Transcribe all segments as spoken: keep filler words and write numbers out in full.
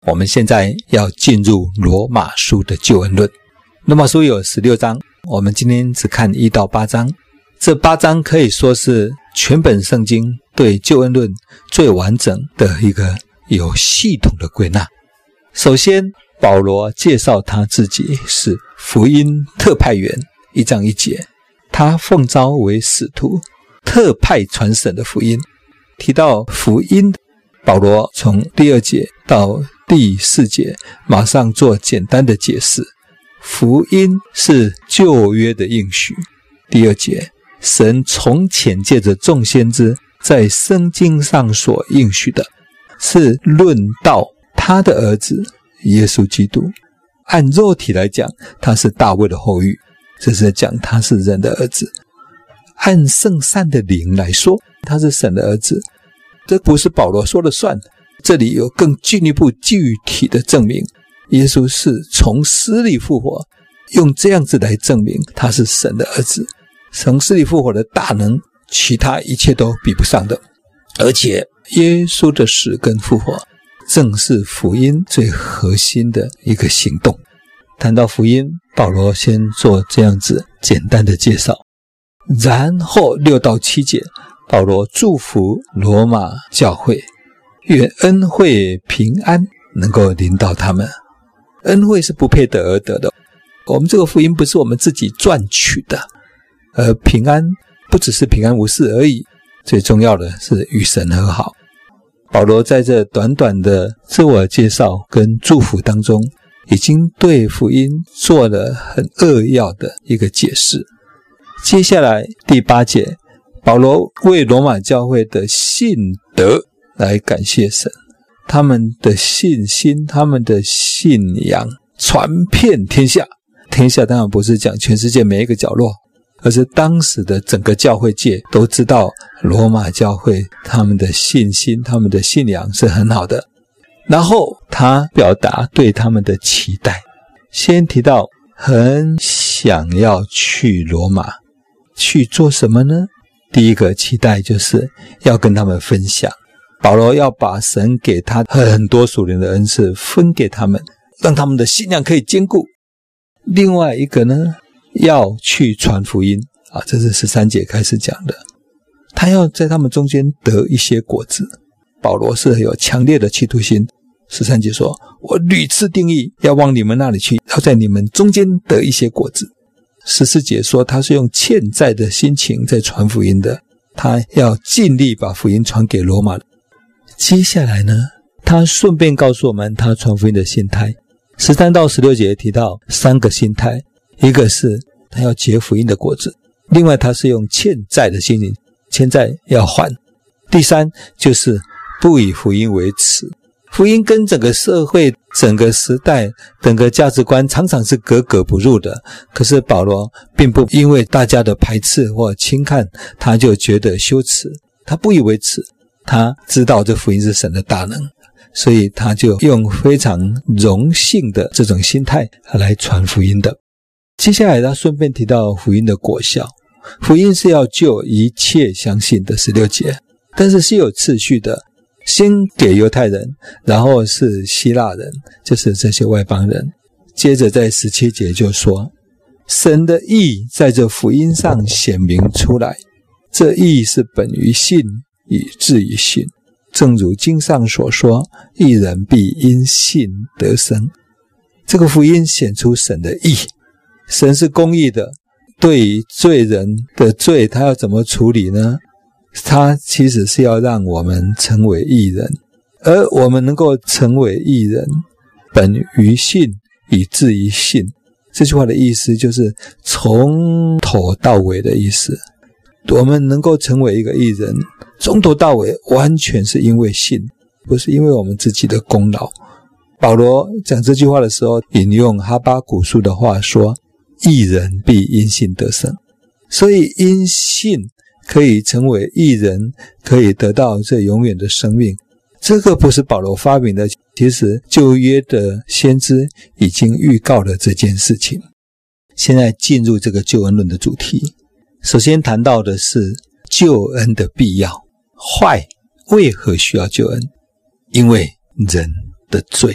我们现在要进入罗马书的救恩论。罗马书有十六章，我们今天只看一到八章。这八章可以说是全本圣经对救恩论最完整的一个有系统的归纳。首先，保罗介绍他自己是福音特派员，一章一节，他奉召为使徒，特派传神的福音。提到福音，保罗从第二节到第四节马上做简单的解释。福音是旧约的应许。第二节，神从前借着众先知在圣经上所应许的，是论到他的儿子耶稣基督。按肉体来讲，他是大卫的后裔，这是讲他是人的儿子。按圣善的灵来说，他是神的儿子。这不是保罗说了算，这里有更进一步具体的证明，耶稣是从死里复活，用这样子来证明他是神的儿子。从死里复活的大能，其他一切都比不上的。而且耶稣的死跟复活正是福音最核心的一个行动。谈到福音，保罗先做这样子简单的介绍，然后六到七节，保罗祝福罗马教会，愿恩惠平安能够临到他们。恩惠是不配得而得的，我们这个福音不是我们自己赚取的，而平安不只是平安无事而已，最重要的是与神和好。保罗在这短短的自我介绍跟祝福当中，已经对福音做了很扼要的一个解释。接下来第八节，保罗为罗马教会的信德来感谢神，他们的信心，他们的信仰传遍天下。天下当然不是讲全世界每一个角落，而是当时的整个教会界都知道罗马教会他们的信心，他们的信仰是很好的。然后他表达对他们的期待，先提到很想要去罗马，去做什么呢？第一个期待就是要跟他们分享，保罗要把神给他很多属灵的恩赐分给他们，让他们的信仰可以坚固。另外一个呢，要去传福音啊，这是十三节开始讲的，他要在他们中间得一些果子。保罗是有强烈的企图心，十三节说，我屡次定义要往你们那里去，要在你们中间得一些果子。十四节说他是用欠债的心情在传福音的，他要尽力把福音传给罗马。接下来呢，他顺便告诉我们他传福音的心态。十三到十六节提到三个心态，一个是他要结福音的果子，另外他是用欠债的心情，欠债要还。第三就是不以福音为耻，福音跟整个社会、整个时代、整个价值观常常是格格不入的，可是保罗并不因为大家的排斥或轻看他就觉得羞耻，他不以为耻，他知道这福音是神的大能，所以他就用非常荣幸的这种心态来传福音的。接下来他顺便提到福音的果效，福音是要救一切相信的，十六节，但是是有次序的，先给犹太人，然后是希腊人，就是这些外邦人。接着在十七节就说，神的义在这福音上显明出来，这义是本于信，以至于信。正如经上所说，义人必因信得生。这个福音显出神的义，神是公义的，对于罪人的罪他要怎么处理呢？他其实是要让我们成为义人，而我们能够成为义人，本于信，以至于信。这句话的意思就是从头到尾的意思。我们能够成为一个义人，从头到尾完全是因为信，不是因为我们自己的功劳。保罗讲这句话的时候，引用哈巴谷书的话说，义人必因信得生。所以因信可以成为义人，可以得到这永远的生命，这个不是保罗发明的，其实旧约的先知已经预告了这件事情。现在进入这个救恩论的主题，首先谈到的是救恩的必要。坏为何需要救恩？因为人的罪。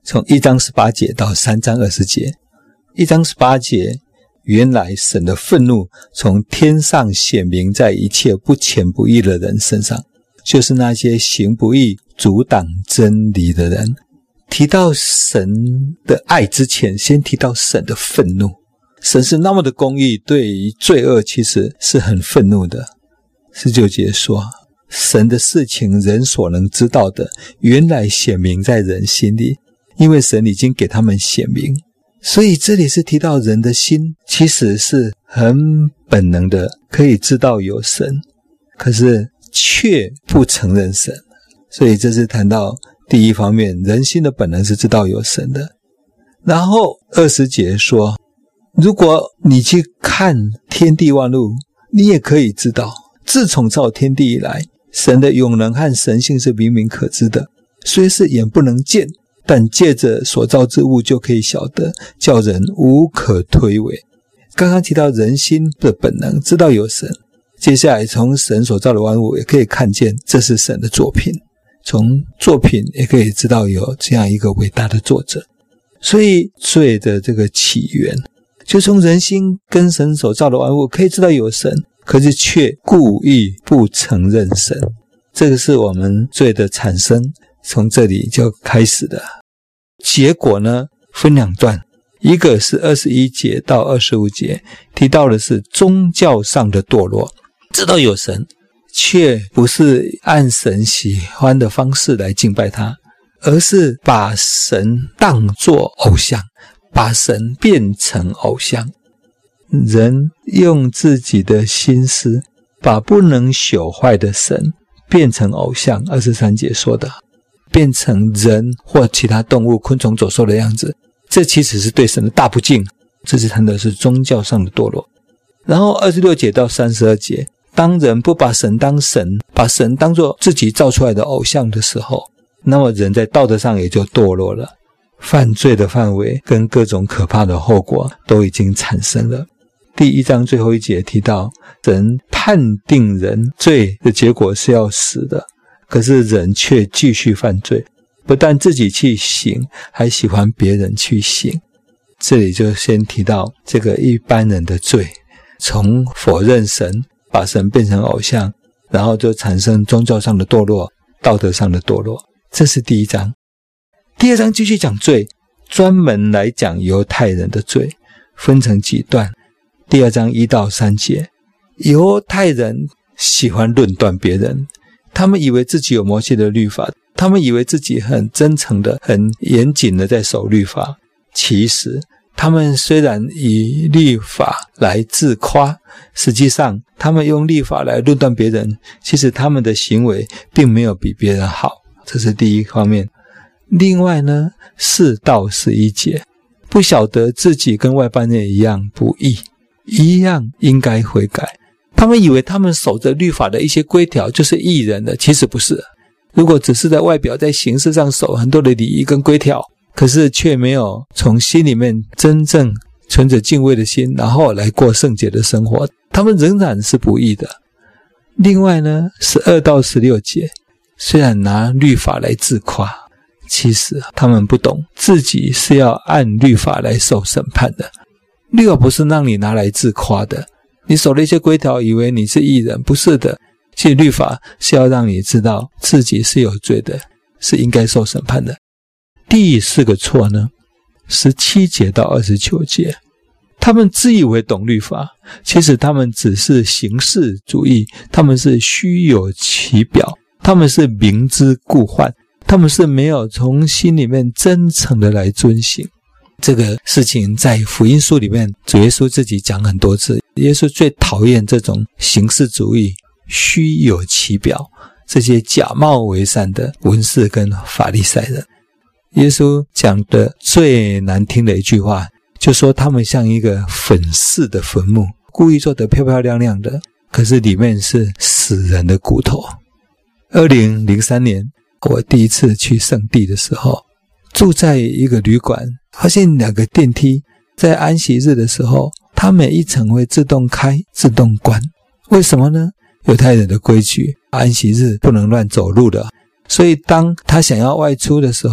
从一章十八节到三章二十节。一章十八节，原来神的愤怒从天上显明在一切不虔不义的人身上，就是那些行不义阻挡真理的人。提到神的爱之前，先提到神的愤怒。神是那么的公义，对于罪恶其实是很愤怒的。十九节说，神的事情人所能知道的，原来显明在人心里，因为神已经给他们显明。所以这里是提到人的心其实是很本能的，可以知道有神，可是却不承认神。所以这是谈到第一方面，人心的本能是知道有神的。然后二十节说，如果你去看天地万物，你也可以知道，自从造天地以来，神的永能和神性是明明可知的，虽是眼不能见，但借着所造之物就可以晓得，叫人无可推诿。刚刚提到人心的本能，知道有神，接下来从神所造的万物也可以看见这是神的作品，从作品也可以知道有这样一个伟大的作者。所以罪的这个起源就从人心跟神所造的万物可以知道有神，可是却故意不承认神。这个是我们罪的产生从这里就开始的。结果呢分两段，一个是二十一节到二十五节，提到的是宗教上的堕落，知道有神却不是按神喜欢的方式来敬拜他，而是把神当作偶像，把神变成偶像。人用自己的心思把不能朽坏的神变成偶像，二十三节说的，变成人或其他动物昆虫走兽的样子，这其实是对神的大不敬。这是谈的是宗教上的堕落。然后二十六节到三十二节，当人不把神当神，把神当作自己造出来的偶像的时候，那么人在道德上也就堕落了，犯罪的范围跟各种可怕的后果都已经产生了。第一章最后一节提到，神判定人罪的结果是要死的，可是人却继续犯罪，不但自己去行，还喜欢别人去行。这里就先提到这个一般人的罪，从否认神，把神变成偶像，然后就产生宗教上的堕落，道德上的堕落。这是第一章。第二章继续讲罪，专门来讲犹太人的罪，分成几段。第二章一到三节，犹太人喜欢论断别人，他们以为自己有摩西的律法，他们以为自己很真诚的很严谨的在守律法，其实他们虽然以律法来自夸，实际上他们用律法来论断别人，其实他们的行为并没有比别人好。这是第一方面。另外呢，四到十一节，不晓得自己跟外邦人一样不义，一样应该悔改。他们以为他们守着律法的一些规条就是义人的，其实不是。如果只是在外表在形式上守很多的礼仪跟规条，可是却没有从心里面真正存着敬畏的心，然后来过圣洁的生活，他们仍然是不义的。另外呢，十二到十六节，虽然拿律法来自夸，其实他们不懂自己是要按律法来受审判的。律法不是让你拿来自夸的，你守了一些规条以为你是义人，不是的。其实律法是要让你知道自己是有罪的，是应该受审判的。第四个错呢，十七节到二十九节，他们自以为懂律法，其实他们只是形式主义，他们是虚有其表，他们是明知故犯，他们是没有从心里面真诚的来遵行。这个事情在福音书里面主耶稣自己讲很多次，耶稣最讨厌这种形式主义、虚有其表，这些假冒为善的文士跟法利赛人。耶稣讲的最难听的一句话，就说他们像一个粉饰的坟墓，故意做得漂漂亮亮的，可是里面是死人的骨头。二零零三年我第一次去圣地的时候，住在一个旅馆，发现两个电梯在安息日的时候，它每一层会自动开自动关。为什么呢？犹太人的规矩，安息日不能乱走路的，所以当他想要外出的时候，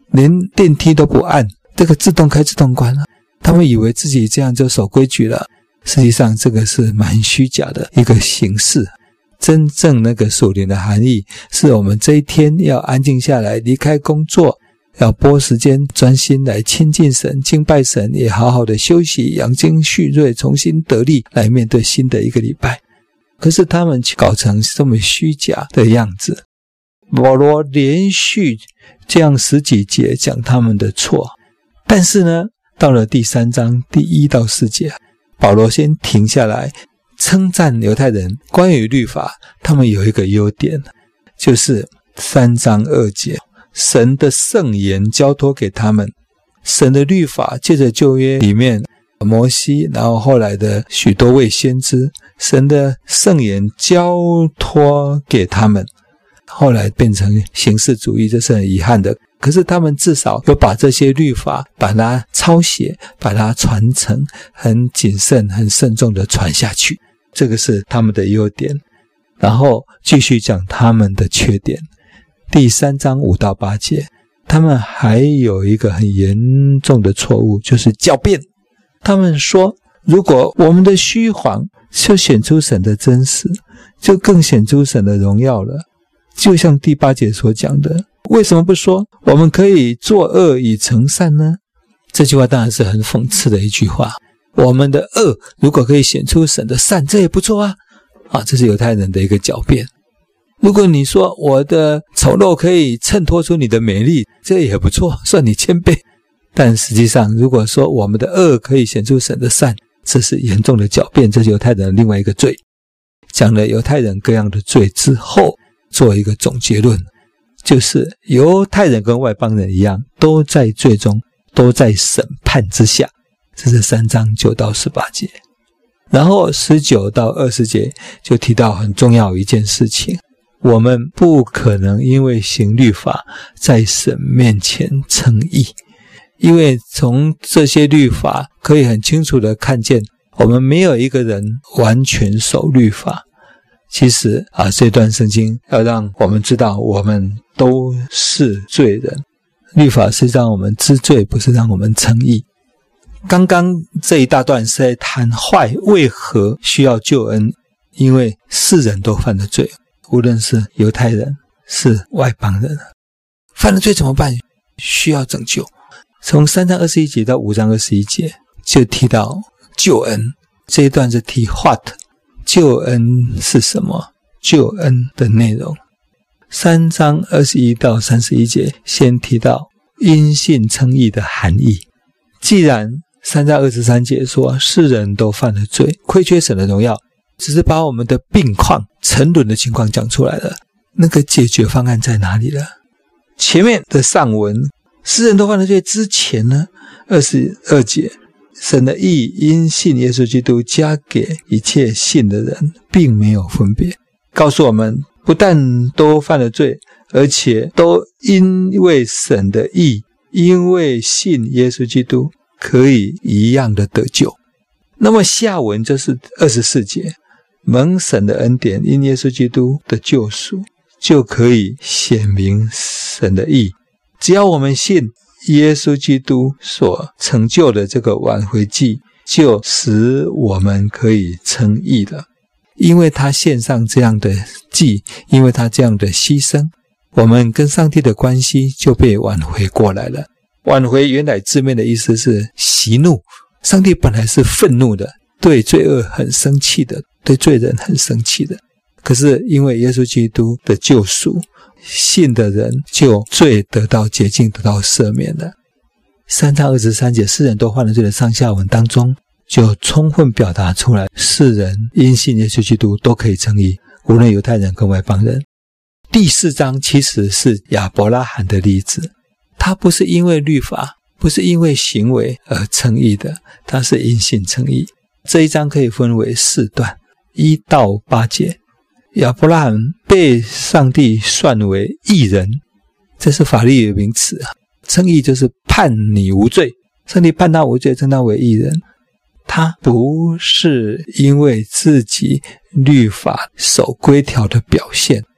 连电梯都不按，这个自动开自动关了。他们以为自己这样就守规矩了，实际上这个是蛮虚假的一个形式。真正那个属灵的含义，是我们这一天要安静下来，离开工作，要拨时间专心来亲近神、敬拜神，也好好的休息，养精蓄锐，重新得力，来面对新的一个礼拜。可是他们搞成这么虚假的样子。保罗连续这样十几节讲他们的错，但是呢，到了第三章第一到四节，保罗先停下来称赞犹太人关于律法，他们有一个优点，就是三章二节，神的圣言交托给他们，神的律法借着旧约里面摩西，然后后来的许多位先知，神的圣言交托给他们，后来变成形式主义，这是很遗憾的。可是他们至少有把这些律法把它抄写，把它传承，很谨慎很慎重的传下去，这个是他们的优点。然后继续讲他们的缺点。第三章五到八节，他们还有一个很严重的错误，就是狡辩。他们说，如果我们的虚谎就显出神的真实，就更显出神的荣耀了。就像第八节所讲的，为什么不说我们可以作恶以成善呢？这句话当然是很讽刺的一句话。我们的恶如果可以显出神的善，这也不错啊！啊，这是犹太人的一个狡辩。如果你说我的丑陋可以衬托出你的美丽，这也不错，算你谦卑。但实际上，如果说我们的恶可以显出神的善，这是严重的狡辩，这是犹太人的另外一个罪。讲了犹太人各样的罪之后，做一个总结论，就是犹太人跟外邦人一样，都在罪中，都在审判之下。这是三章九到十八节。然后十九到二十节就提到很重要一件事情，我们不可能因为行律法在神面前称义，因为从这些律法可以很清楚的看见，我们没有一个人完全守律法。其实啊，这段圣经要让我们知道，我们都是罪人。律法是让我们知罪，不是让我们称义。刚刚这一大段是在谈坏为何需要救恩，因为世人都犯了罪，无论是犹太人是外邦人，犯了罪怎么办？需要拯救。从三章二十一节到五章二十一节就提到救恩，这一段是提 what， 救恩是什么？救恩的内容。三章二十一到三十一节先提到因信称义的含义。既然三章二十三节说世人都犯了罪，亏缺神的荣耀，只是把我们的病况沉沦的情况讲出来了，那个解决方案在哪里了？前面的上文世人都犯了罪之前呢，二十二节神的义因信耶稣基督加给一切信的人，并没有分别，告诉我们不但都犯了罪，而且都因为神的义，因为信耶稣基督可以一样的得救。那么下文就是二十四节，蒙神的恩典因耶稣基督的救赎，就可以显明神的义。只要我们信耶稣基督所成就的这个挽回祭，就使我们可以称义了。因为他献上这样的祭，因为他这样的牺牲，我们跟上帝的关系就被挽回过来了。挽回原来字面的意思是息怒，上帝本来是愤怒的，对罪恶很生气的，对罪人很生气的。可是因为耶稣基督的救赎，信的人就罪得到洁净，得到赦免了。三章二十三节世人都犯了罪的上下文当中，就充分表达出来，世人因信耶稣基督都可以称义，无论犹太人跟外邦人。第四章其实是亚伯拉罕的例子，他不是因为律法，不是因为行为而称义的，他是因信称义。这一章可以分为四段，一到八节。亚伯拉罕被上帝算为义人，这是法律的名词啊。称义就是判你无罪，上帝判他无罪，称他为义人。他不是因为自己律法守规条的表现。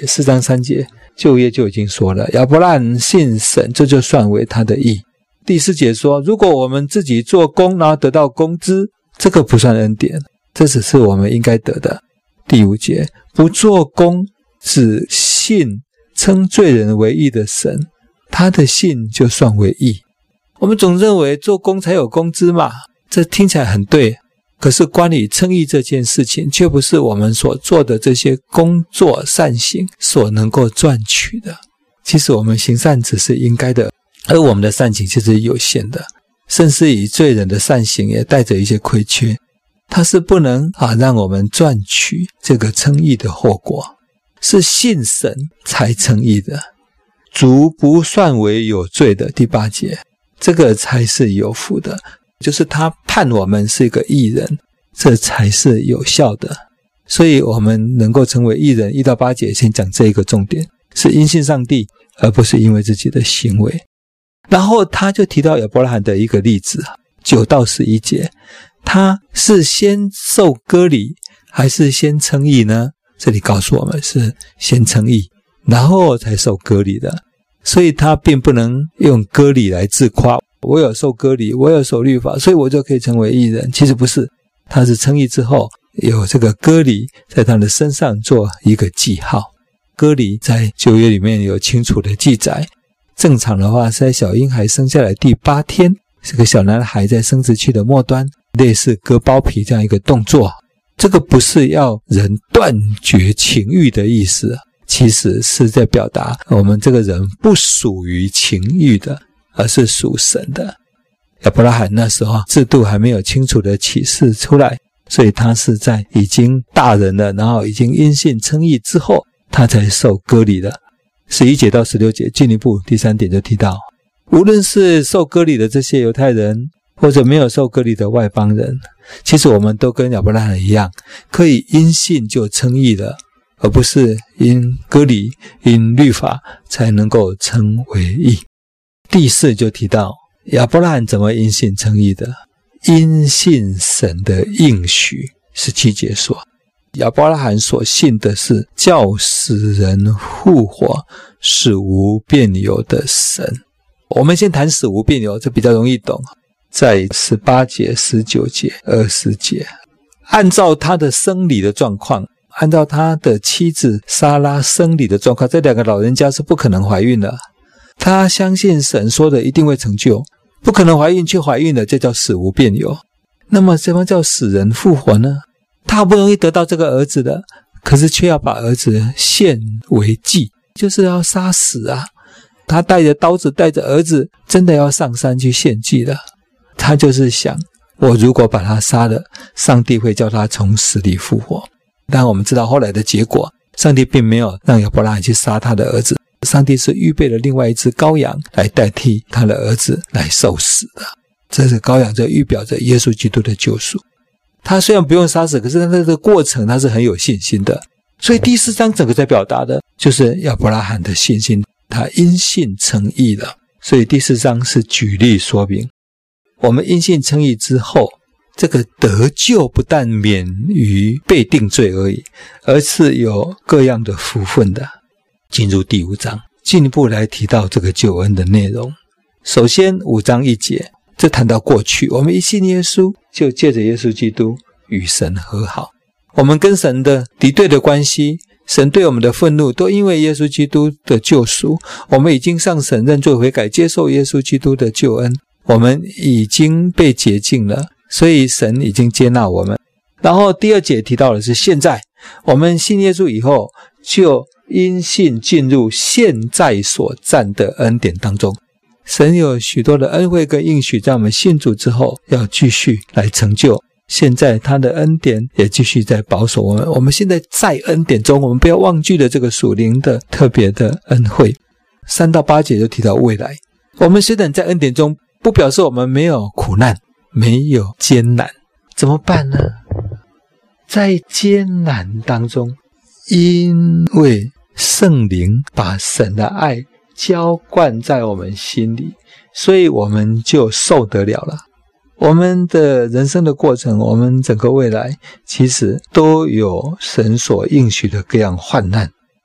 四章三节旧约就已经说了，亚伯拉罕信神，这就算为他的义。第四节说，如果我们自己做工然后得到工资，这个不算恩典，这只是我们应该得的。第五节，不做工只信称罪人为义的神，他的信就算为义。我们总认为做工才有工资嘛，这听起来很对，可是关于称义这件事情，却不是我们所做的这些工作善行所能够赚取的。其实我们行善只是应该的，而我们的善行其实有限的，甚至于罪人的善行也带着一些亏缺，它是不能啊让我们赚取这个称义的后果，是信神才称义的。足不算为有罪的，第八节，这个才是有福的，就是他判我们是一个义人，这才是有效的。所以我们能够成为义人，一到八节先讲这一个重点，是因信上帝，而不是因为自己的行为。然后他就提到亚伯拉罕的一个例子，九到十一节，他是先受割礼还是先称义呢？这里告诉我们是先称义然后才受割礼的，所以他并不能用割礼来自夸，我有受割礼，我有守律法，所以我就可以成为义人。其实不是，他是称义之后有这个割礼在他的身上做一个记号。割礼在旧约里面有清楚的记载，正常的话是在小婴孩生下来第八天，这个小男孩在生殖器的末端，类似割包皮这样一个动作。这个不是要人断绝情欲的意思，其实是在表达我们这个人不属于情欲的，而是属神的。亚伯拉罕那时候制度还没有清楚的启示出来，所以他是在已经大人了，然后已经因信称义之后，他才受割礼的。十一节到十六节进一步第三点就提到，无论是受割礼的这些犹太人，或者没有受割礼的外邦人，其实我们都跟亚伯拉罕一样，可以因信就称义了，而不是因割礼因律法才能够称为义。第四就提到亚伯拉罕怎么因信称义的，因信神的应许。十七节说，亚伯拉罕所信的是叫死人复活使无变有的神。我们先谈死无变有，这比较容易懂，在十八节、十九节、二十节，按照他的生理的状况，按照他的妻子撒拉生理的状况，这两个老人家是不可能怀孕的。他相信神说的一定会成就，不可能怀孕却怀孕了，这叫死无变有。那么什么叫死人复活呢？他好不容易得到这个儿子的，可是却要把儿子献为祭，就是要杀死啊。他带着刀子带着儿子真的要上山去献祭了。他就是想，我如果把他杀了，上帝会叫他从死里复活。但我们知道后来的结果，上帝并没有让亚伯拉罕去杀他的儿子，上帝是预备了另外一只羔羊来代替他的儿子来受死的。这是羔羊，这预表着耶稣基督的救赎。他虽然不用杀死，可是他这个过程他是很有信心的。所以第四章整个在表达的就是亚伯拉罕的信心，他因信称义了。所以第四章是举例说明，我们因信称义之后，这个得救不但免于被定罪而已，而是有各样的福分的。进入第五章，进一步来提到这个救恩的内容。首先五章一节，这谈到过去，我们一信耶稣，就借着耶稣基督与神和好。我们跟神的敌对的关系，神对我们的愤怒，都因为耶稣基督的救赎。我们已经向神认罪悔改，接受耶稣基督的救恩，我们已经被洁净了，所以神已经接纳我们。然后第二节提到的是现在，我们信耶稣以后，就因信进入现在所占的恩典当中。神有许多的恩惠跟应许，在我们信主之后要继续来成就。现在他的恩典也继续在保守我们，我们现在在恩典中，我们不要忘记了这个属灵的特别的恩惠。三到八节就提到未来，我们虽然在恩典中，不表示我们没有苦难，没有艰难，怎么办呢？在艰难当中，因为圣灵把神的爱浇灌在我们心里，所以我们就受得了了。我们的人生的过程，我们整个未来其实都有神所应许的各样患难，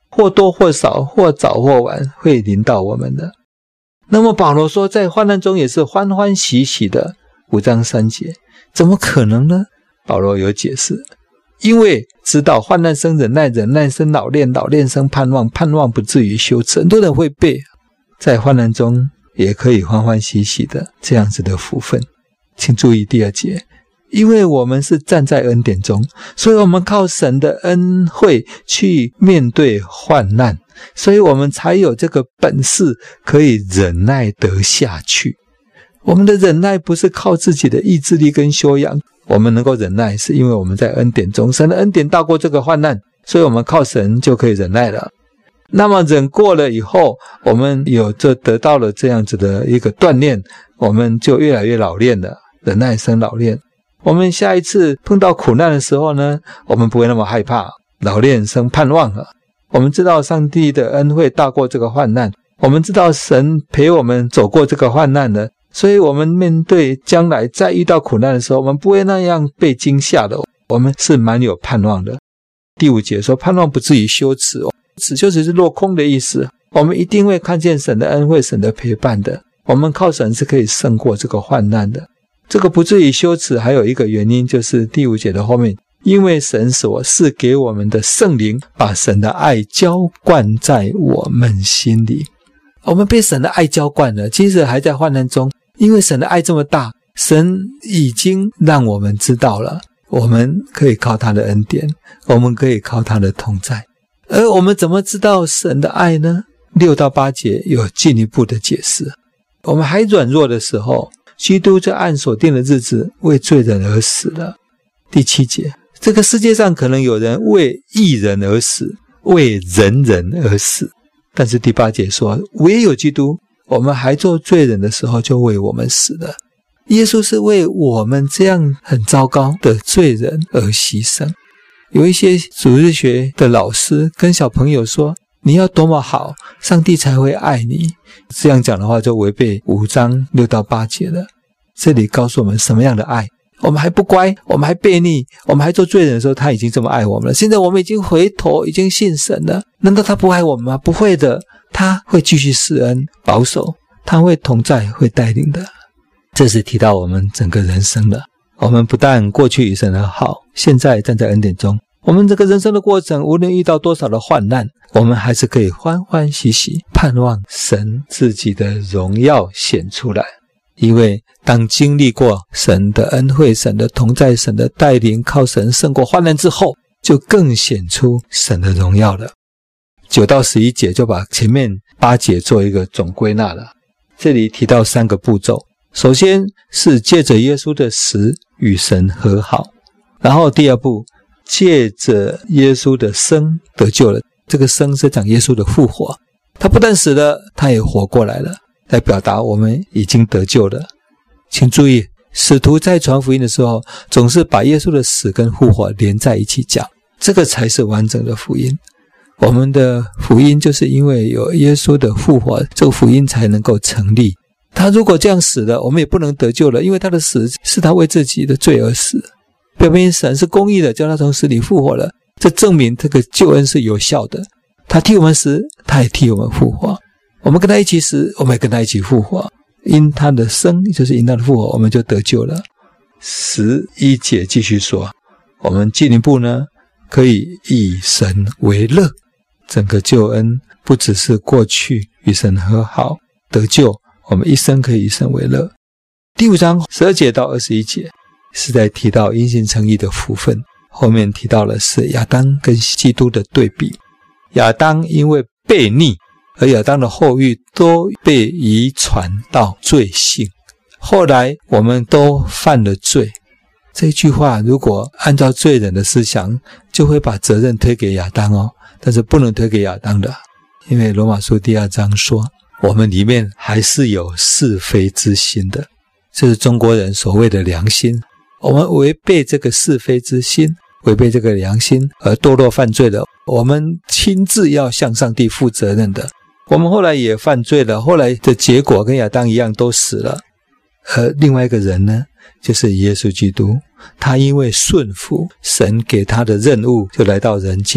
或多或少，或早或晚会临到我们的。那么保罗说在患难中也是欢欢喜喜的，五章三节，怎么可能呢？保罗有解释，因为知道患难生忍耐，忍耐生老练，老练生盼望，盼望不至于羞耻。很多人会背在患难中也可以欢欢喜喜的这样子的福分。请注意第二节，因为我们是站在恩典中，所以我们靠神的恩惠去面对患难，所以我们才有这个本事可以忍耐得下去。我们的忍耐不是靠自己的意志力跟修养，我们能够忍耐是因为我们在恩典中，神的恩典大过这个患难，所以我们靠神就可以忍耐了。那么忍过了以后，我们有这得到了这样子的一个锻炼，我们就越来越老练了，忍耐生老练。我们下一次碰到苦难的时候呢，我们不会那么害怕，老练生盼望了。我们知道上帝的恩惠大过这个患难，我们知道神陪我们走过这个患难了，所以我们面对将来再遇到苦难的时候，我们不会那样被惊吓的，我们是蛮有盼望的。第五节说盼望不至于羞耻，此羞耻是落空的意思，我们一定会看见神的恩惠，神的陪伴的，我们靠神是可以胜过这个患难的。这个不至于羞耻还有一个原因，就是第五节的后面，因为神所赐给我们的圣灵把神的爱浇灌在我们心里。我们被神的爱浇灌了，即使还在患难中，因为神的爱这么大，神已经让我们知道了，我们可以靠他的恩典，我们可以靠他的同在。而我们怎么知道神的爱呢？六到八节有进一步的解释。我们还软弱的时候，基督就按所定的日子为罪人而死了。第七节，这个世界上可能有人为义人而死，为仁人而死，但是第八节说，唯有基督，我们还做罪人的时候就为我们死了。耶稣是为我们这样很糟糕的罪人而牺牲。有一些主日学的老师跟小朋友说，你要多么好，上帝才会爱你。这样讲的话就违背五章六到八节了。这里告诉我们什么样的爱，我们还不乖，我们还悖逆，我们还做罪人的时候，他已经这么爱我们了。现在我们已经回头，已经信神了，难道他不爱我们吗？不会的，他会继续施恩保守，他会同在，会带领的。这是提到我们整个人生了。我们不但过去与神和好，现在站在恩典中，我们这个人生的过程，无论遇到多少的患难，我们还是可以欢欢喜喜盼望神自己的荣耀显出来。因为当经历过神的恩惠，神的同在，神的带领，靠神胜过患难之后，就更显出神的荣耀了。九到十一节就把前面八节做一个总归纳了。这里提到三个步骤，首先是借着耶稣的死与神和好，然后第二步借着耶稣的生得救了。这个生是讲耶稣的复活，他不但死了，他也活过来了，来表达我们已经得救了。请注意，使徒在传福音的时候，总是把耶稣的死跟复活连在一起讲，这个才是完整的福音。我们的福音就是因为有耶稣的复活，这个福音才能够成立。他如果这样死了，我们也不能得救了，因为他的死是他为自己的罪而死。表明神是公义的，叫他从死里复活了，这证明这个救恩是有效的。他替我们死，他也替我们复活，我们跟他一起死，我们也跟他一起复活。因他的生，就是因他的复活，我们就得救了。十一节继续说，我们进一步呢，可以以神为乐。整个救恩不只是过去与神和好得救，我们一生可以以神为乐。第五章十二节到二十一节是在提到因信称义的福分，后面提到了是亚当跟基督的对比。亚当因为悖逆，而亚当的后裔都被遗传到罪性，后来我们都犯了罪。这句话如果按照罪人的思想，就会把责任推给亚当哦，但是不能推给亚当的，因为罗马书第二章说，我们里面还是有是非之心的，这是中国人所谓的良心。我们违背这个是非之心，违背这个良心而堕落犯罪了，我们亲自要向上帝负责任的。我们后来也犯罪了，后来的结果跟亚当一样都死了。而另外一个人呢，就是耶稣基督，他因为顺服神给他的任务，就来到人间，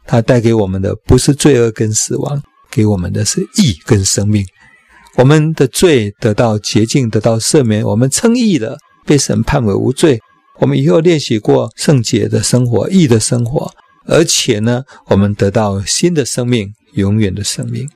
它带给我们的不是罪恶跟死亡，给我们的是义跟生命。我们的罪得到洁净，得到赦免，我们称义了，被神判为无罪。我们以后练习过圣洁的生活，义的生活，而且呢，我们得到新的生命，永远的生命。